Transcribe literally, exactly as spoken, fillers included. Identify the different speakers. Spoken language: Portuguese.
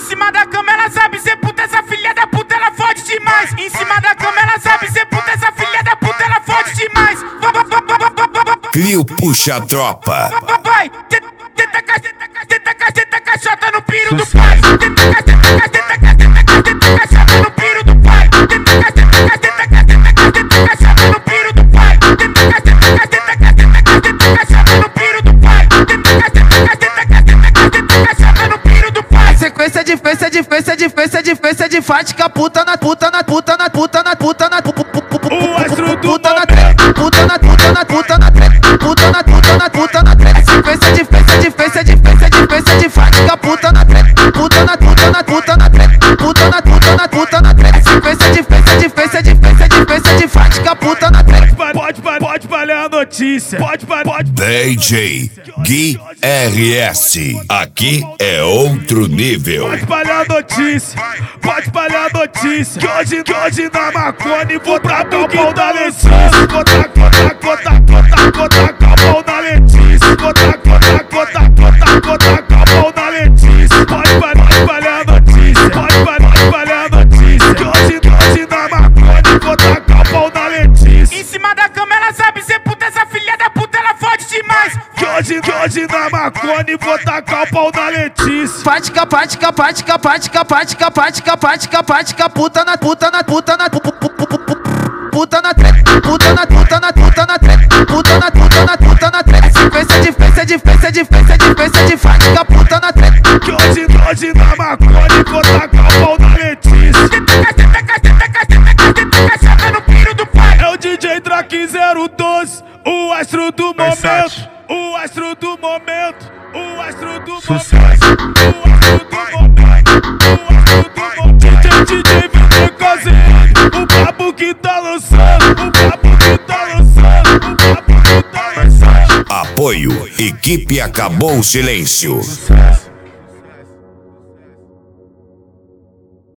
Speaker 1: cima da cama ela sabe ser puta, essa filha da puta ela fode demais. Em cima da cama ela sabe ser puta, essa filha da puta ela fode demais.
Speaker 2: Clio puxa a tropa.
Speaker 1: Vai, tenta caixota no piro do pai. Tenta caixota no piro do pai. Tenta caixota no piro do pai. Tenta caixota no piro do pai. Caixota no piro do pai.
Speaker 3: Sequência de festa de festa de festa de festa de fática, puta na puta na puta na puta na puta na puta na treta, puta na puta na puta na treta, puta na puta na puta na treta. Sequência de festa de festa de festa de festa de fática, puta na treta, puta na puta na puta na treta, puta na puta na puta na treta. Sequência de festa de festa de festa de festa de fática, puta na treta.
Speaker 4: Pode, pode, pode falhar a notícia. Pode, pode, pode.
Speaker 2: D J Gui R S. Aqui é outro nível.
Speaker 4: Pode espalhar a notícia. Pode espalhar a notícia. Que hoje, que hoje na Marconi vou tacar o pau da Letícia. Vou tacar, vou tacar, vou tacar, vou tacar o pau da Letícia. Vou tacar, vou tacar, vou tacar, vou tacar o pau da Letícia. Pode espalhar a notícia. Pode espalhar a notícia. Que hoje, que hoje na Marconi vou tacar o pau da Letícia.
Speaker 1: Em cima da cama ela sabe ser puta, essa filha da puta ela fode demais.
Speaker 4: Que hoje, que hoje na Marconi vou tacar o pau da Letícia.
Speaker 3: Pática, pática, pática, pática, pática, pática, pática, pática, puta na puta na puta na puta na treta, puta na puta na puta na treta, puta na puta na puta na treta. Sequência de festa de festa de festa de festa de fática, puta na treta.
Speaker 4: Que hoje, que hoje na Marconi vou tacar o pau da Letícia.
Speaker 1: Caixota no piro do pai.
Speaker 4: É o D J Drake zero doze, o astro do momento, o astro do momento, o astro do momento, o astro do momento, o astro do momento. D J, D J vem caseiro, o papo que tá lançando, o papo que tá lançando, o papo que tá lançando.
Speaker 2: Apoio Equipe Acabou o Silêncio.